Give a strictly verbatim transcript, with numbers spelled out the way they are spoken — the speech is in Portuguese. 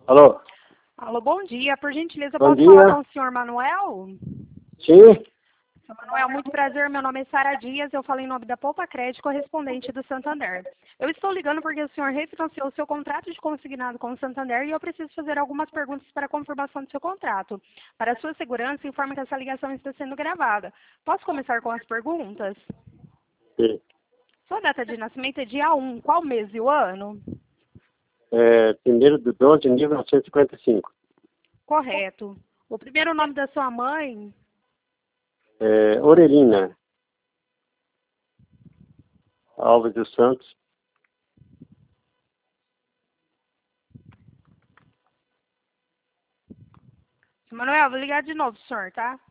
Alô? Alô, bom dia. Por gentileza, Bom posso dia. falar com o senhor Manuel? Sim? Senhor Manuel, muito prazer. Meu nome é Sara Dias. Eu falo em nome da Poupa Crédito, correspondente do Santander. Eu estou ligando porque o senhor refinanciou o seu contrato de consignado com o Santander e eu preciso fazer algumas perguntas para a confirmação do seu contrato. Para a sua segurança, informe que essa ligação está sendo gravada. Posso começar com as perguntas? Sim. Sua data de nascimento é dia um. Qual mês e o ano? É, primeiro de doze de mil novecentos e cinquenta e cinco. Correto. O primeiro nome da sua mãe? É, Orelina Alves dos Santos. Senhor Manuel, vou ligar de novo, senhor, tá?